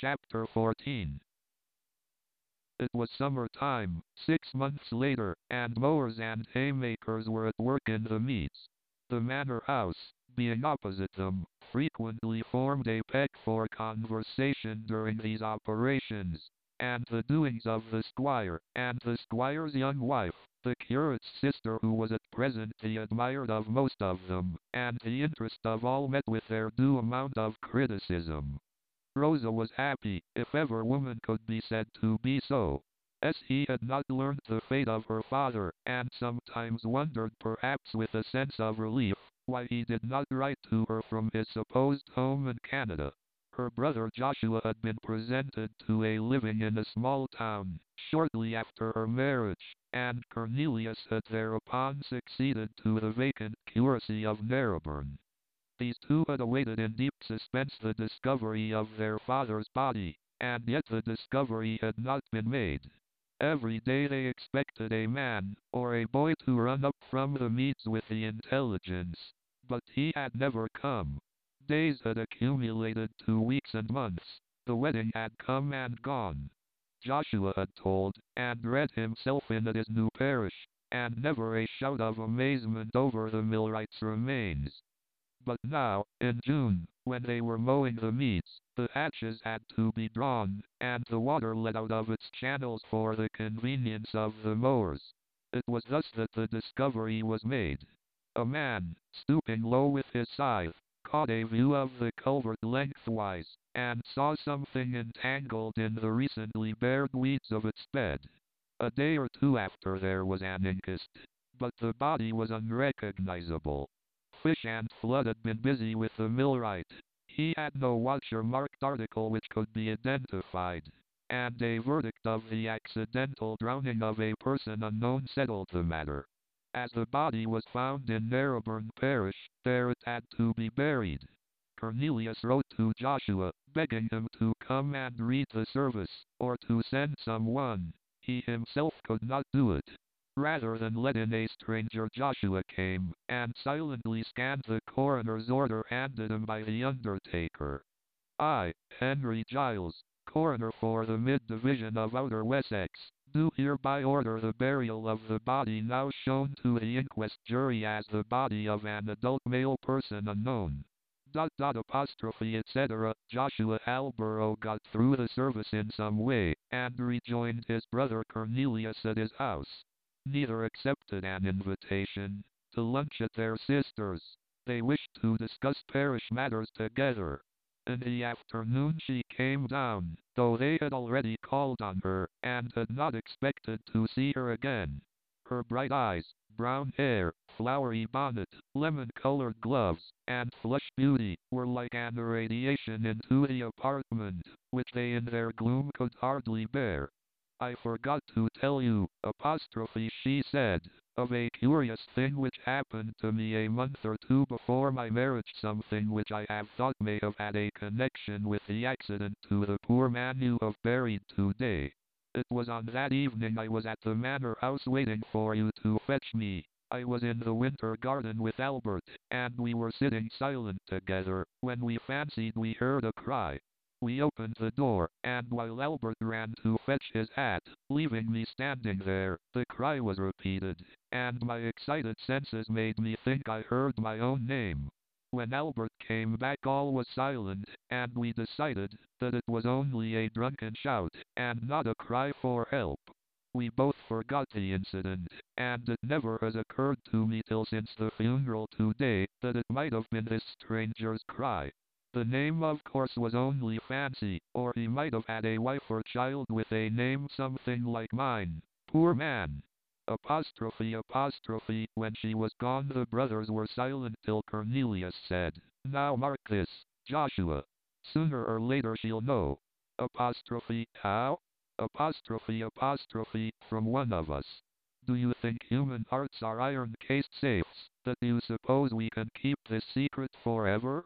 Chapter 14. It was summer time, 6 months later, and mowers and haymakers were at work in the meads. The manor house, being opposite them, frequently formed a peg for conversation during these operations, and the doings of the squire, and the squire's young wife, the curate's sister who was at present the admired of most of them, and the interest of all met with their due amount of criticism. Rosa was happy, if ever woman could be said to be so, as he had not learned the fate of her father, and sometimes wondered, perhaps with a sense of relief, why he did not write to her from his supposed home in Canada. Her brother Joshua had been presented to a living in a small town, shortly after her marriage, and Cornelius had thereupon succeeded to the vacant curacy of Narrabeen. These two had awaited in deep suspense the discovery of their father's body, and yet the discovery had not been made. Every day they expected a man, or a boy to run up from the meads with the intelligence, but he had never come. Days had accumulated to weeks and months. The wedding had come and gone. Joshua had told, and read himself in at his new parish, and never a shout of amazement over the millwright's remains. But now, in June, when they were mowing the meads, the hatches had to be drawn, and the water let out of its channels for the convenience of the mowers. It was thus that the discovery was made. A man, stooping low with his scythe, caught a view of the culvert lengthwise, and saw something entangled in the recently bared weeds of its bed. A day or two after there was an inquest, but the body was unrecognizable. Fish and Flood had been busy with the millwright. He had no watch or marked article which could be identified, and a verdict of the accidental drowning of a person unknown settled the matter. As the body was found in Narrabeen parish, there it had to be buried. Cornelius wrote to Joshua, begging him to come and read the service, or to send someone. He himself could not do it. Rather than let in a stranger, Joshua came, and silently scanned the coroner's order handed him by the undertaker. I, Henry Giles, coroner for the Mid-Division of Outer Wessex, do hereby order the burial of the body now shown to the inquest jury as the body of an adult male person unknown. Etc. Joshua Alborough got through the service in some way, and rejoined his brother Cornelius at his house. Neither accepted an invitation to lunch at their sister's. They wished to discuss parish matters together. In the afternoon she came down, though they had already called on her, and had not expected to see her again. Her bright eyes, brown hair, flowery bonnet, lemon-colored gloves, and flush beauty were like an irradiation into the apartment, which they in their gloom could hardly bear. I forgot to tell you, she said, of a curious thing which happened to me a month or two before my marriage, something which I have thought may have had a connection with the accident to the poor man you have buried today. It was on that evening I was at the manor house waiting for you to fetch me. I was in the winter garden with Albert, and we were sitting silent together, when we fancied we heard a cry. We opened the door, and while Albert ran to fetch his hat, leaving me standing there, the cry was repeated, and my excited senses made me think I heard my own name. When Albert came back all was silent, and we decided that it was only a drunken shout, and not a cry for help. We both forgot the incident, and it never has occurred to me till since the funeral today that it might have been this stranger's cry. The name of course was only fancy, or he might have had a wife or child with a name something like mine. Poor man! When she was gone the brothers were silent till Cornelius said, "Now mark this, Joshua. Sooner or later she'll know." How? From one of us. Do you think human hearts are iron-cased safes, that you suppose we can keep this secret forever?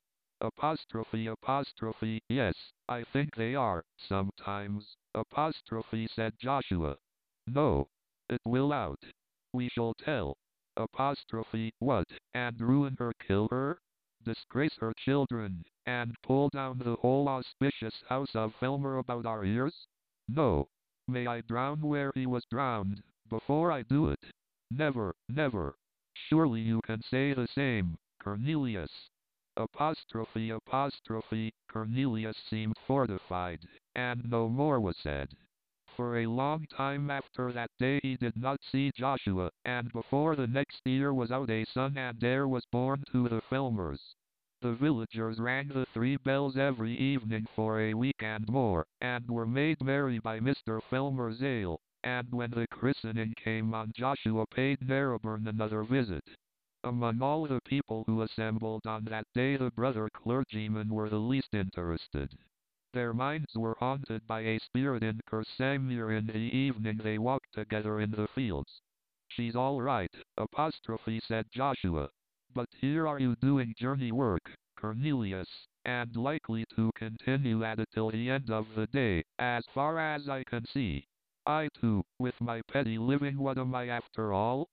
Yes, I think they are, sometimes, said Joshua. No. It will out. We shall tell. What, and ruin her, kill her? Disgrace her children, and pull down the whole auspicious house of Filmer about our ears? No. May I drown where he was drowned, before I do it. Never, never. Surely you can say the same, Cornelius. Apostrophe, apostrophe. Cornelius seemed fortified, and no more was said. For a long time after that day he did not see Joshua, and before the next year was out a son and heir was born to the Filmers. The villagers rang the 3 bells every evening for a week and more, and were made merry by Mr. Filmer's ale, and when the christening came on, Joshua paid Narrabeen another visit. Among all the people who assembled on that day, the brother clergymen were the least interested. Their minds were haunted by a spirit in Kersamere. In the evening they walked together in the fields. She's all right, apostrophe, said Joshua. But here are you doing journey work, Cornelius, and likely to continue at it till the end of the day, as far as I can see. I too, with my petty living, what am I after all?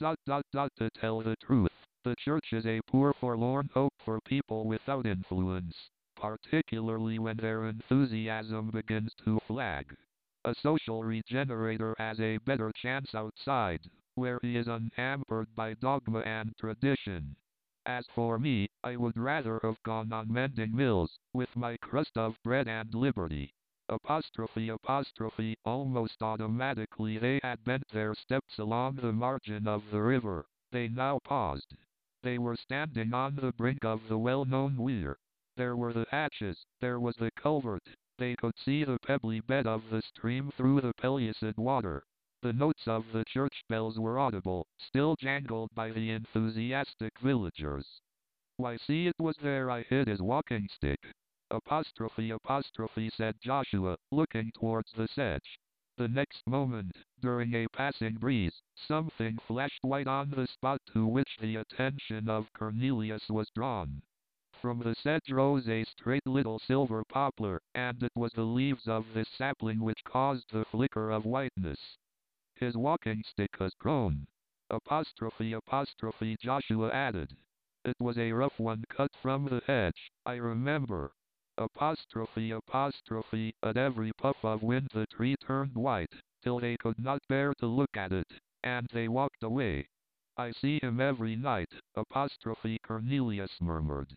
To tell the truth, the church is a poor forlorn hope for people without influence, particularly when their enthusiasm begins to flag. A social regenerator has a better chance outside, where he is unhampered by dogma and tradition. As for me, I would rather have gone on mending mills, with my crust of bread and liberty. Apostrophe, apostrophe. Almost automatically they had bent their steps along the margin of the river. They now paused. They were standing on the brink of the well-known weir. There were the hatches, there was the culvert. They could see the pebbly bed of the stream through the pellucid water. The notes of the church bells were audible, still jangled by the enthusiastic villagers. Why, see, it was there I hid his walking stick. Apostrophe, apostrophe, said Joshua, looking towards the sedge. The next moment, during a passing breeze, something flashed white on the spot to which the attention of Cornelius was drawn. From the sedge rose a straight little silver poplar, and it was the leaves of this sapling which caused the flicker of whiteness. His walking stick has grown. Apostrophe, apostrophe, Joshua added. It was a rough one cut from the hedge, I remember. Apostrophe, apostrophe. At every puff of wind the tree turned white, till they could not bear to look at it, and they walked away. I see him every night, apostrophe, Cornelius murmured.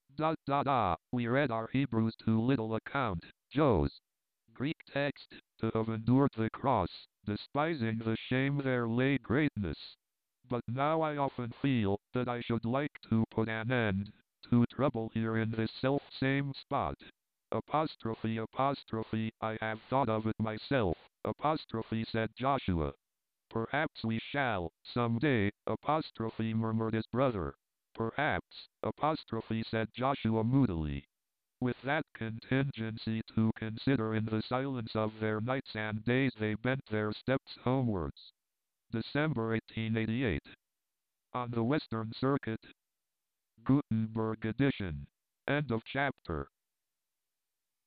We read our Hebrews to little account, Joe's Greek text, to have endured the cross, despising the shame there lay greatness. But now I often feel that I should like to put an end to trouble here in this self-same spot. Apostrophe, apostrophe, I have thought of it myself, apostrophe, said Joshua. Perhaps we shall, some day, apostrophe, murmured his brother. Perhaps, apostrophe, said Joshua moodily. With that contingency to consider in the silence of their nights and days, they bent their steps homewards. December 1888. On the Western Circuit. Gutenberg edition. End of chapter.